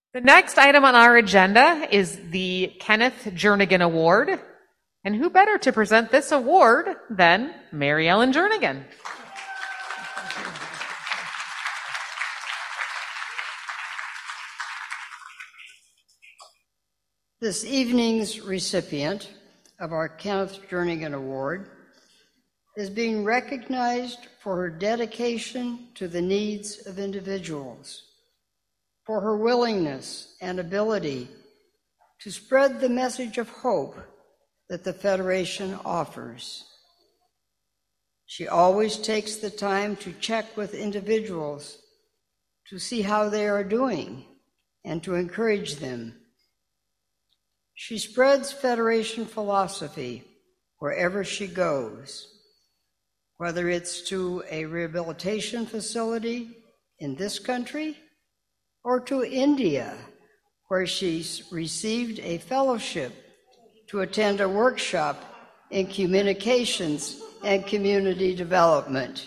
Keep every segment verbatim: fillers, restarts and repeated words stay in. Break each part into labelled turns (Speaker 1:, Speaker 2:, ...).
Speaker 1: The next item on our agenda is the Kenneth Jernigan Award. And who better to present this award than Mary Ellen Jernigan?
Speaker 2: This evening's recipient of our Kenneth Jernigan Award is being recognized for her dedication to the needs of individuals, for her willingness and ability to spread the message of hope that the Federation offers. She always takes the time to check with individuals to see how they are doing and to encourage them. She spreads Federation philosophy wherever she goes, whether it's to a rehabilitation facility in this country or to India, where she's received a fellowship to attend a workshop in communications and community development.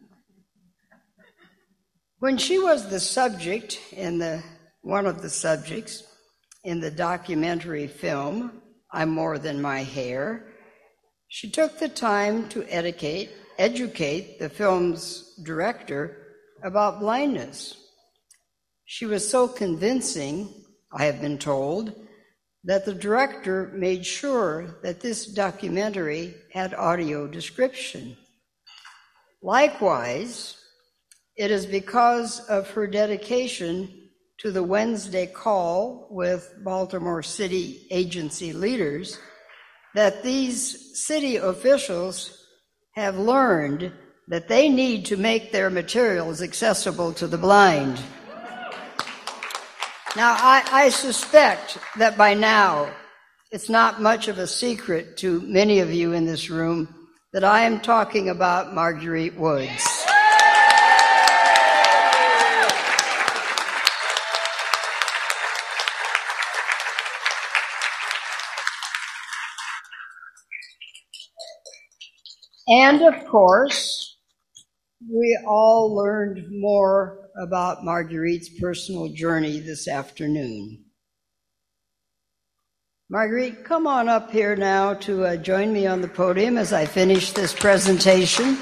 Speaker 2: When she was the subject in the one of the subjects in the documentary film, I'm More Than My Hair, she took the time to educate, educate the film's director about blindness. She was so convincing, I have been told, that the director made sure that this documentary had audio description. Likewise, it is because of her dedication to the Wednesday call with Baltimore City agency leaders that these city officials have learned that they need to make their materials accessible to the blind. Now, I, I suspect that by now it's not much of a secret to many of you in this room that I am talking about Marguerite Woods. And of course, we all learned more about Marguerite's personal journey this afternoon. Marguerite, come on up here now to uh, join me on the podium as I finish this presentation.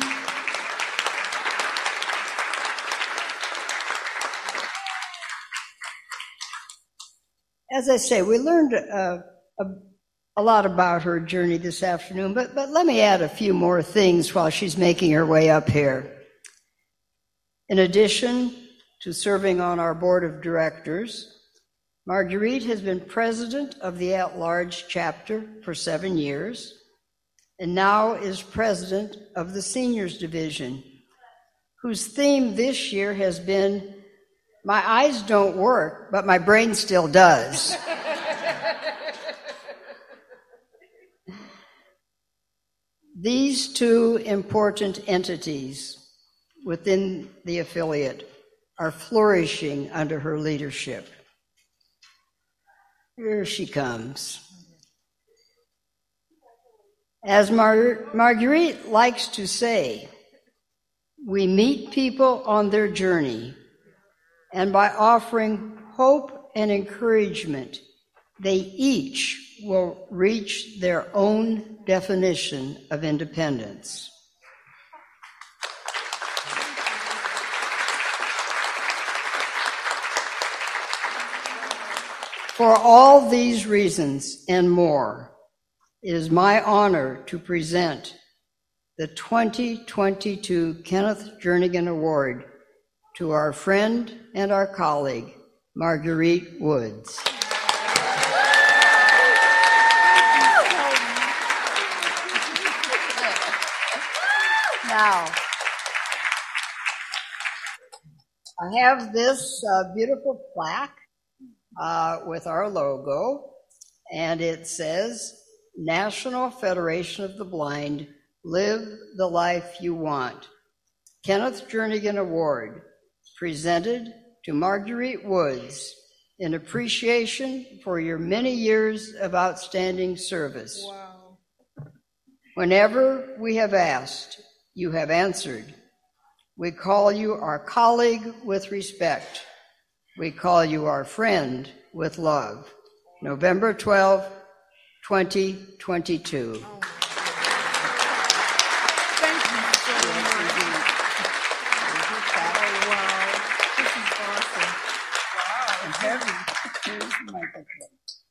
Speaker 2: As I say, we learned uh, a a lot about her journey this afternoon, but, but let me add a few more things while she's making her way up here. In addition to serving on our board of directors, Marguerite has been president of the at-large chapter for seven years and now is president of the seniors division, whose theme this year has been, "My eyes don't work, but my brain still does." These two important entities within the affiliate are flourishing under her leadership. Here she comes. As Mar- Marguerite likes to say, we meet people on their journey, and by offering hope and encouragement, they each will reach their own definition of independence. For all these reasons and more, it is my honor to present the twenty twenty-two Kenneth Jernigan Award to our friend and our colleague, Marguerite Woods. Now, I have this uh, beautiful plaque uh, with our logo, and it says, National Federation of the Blind, Live the Life You Want. Kenneth Jernigan Award, presented to Marguerite Woods in appreciation for your many years of outstanding service. Wow. Whenever we have asked, you have answered. We call you our colleague with respect. We call you our friend with love. November twelfth, twenty twenty-two.
Speaker 3: Oh, thank you so much. Oh, wow. This is awesome. Wow.
Speaker 2: And heavy. Here's the microphone.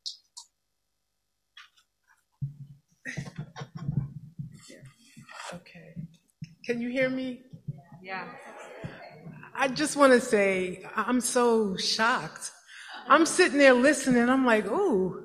Speaker 3: Okay. Can you hear me?
Speaker 1: Yeah.
Speaker 3: I just want to say I'm so shocked. I'm sitting there listening. I'm like, ooh.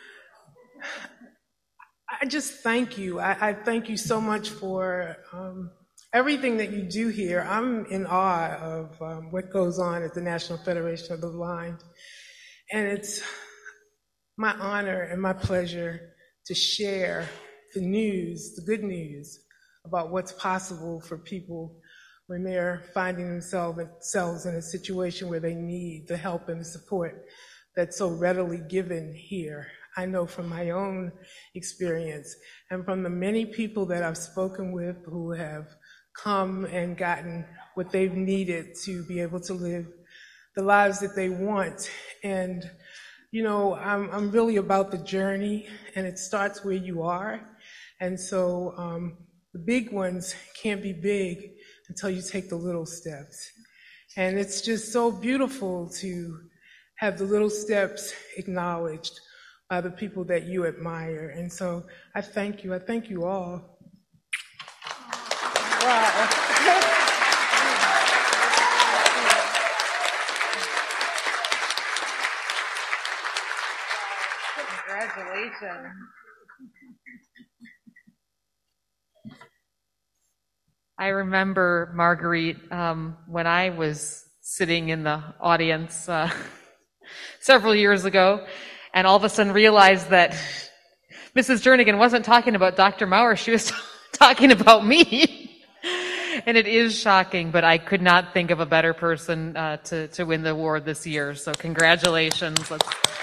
Speaker 3: I just thank you. I, I thank you so much for um, everything that you do here. I'm in awe of um, what goes on at the National Federation of the Blind. And it's my honor and my pleasure to share the news, the good news, about what's possible for people when they're finding themselves in a situation where they need the help and the support that's so readily given here. I know from my own experience and from the many people that I've spoken with who have come and gotten what they've needed to be able to live the lives that they want. And, you know, I'm, I'm really about the journey, and it starts where you are. And so um, the big ones can't be big until you take the little steps. And it's just so beautiful to have the little steps acknowledged by the people that you admire. And so I thank you. I thank you all.
Speaker 1: Wow. Congratulations. I remember, Marguerite, um, when I was sitting in the audience uh, several years ago, and all of a sudden realized that Missus Jernigan wasn't talking about Doctor Maurer, she was talking about me. And it is shocking, but I could not think of a better person uh, to, to win the award this year. So congratulations. Let's